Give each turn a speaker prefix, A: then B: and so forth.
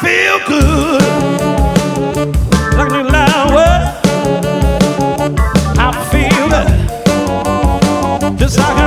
A: feel good. Like a loud word. I feel good. Just like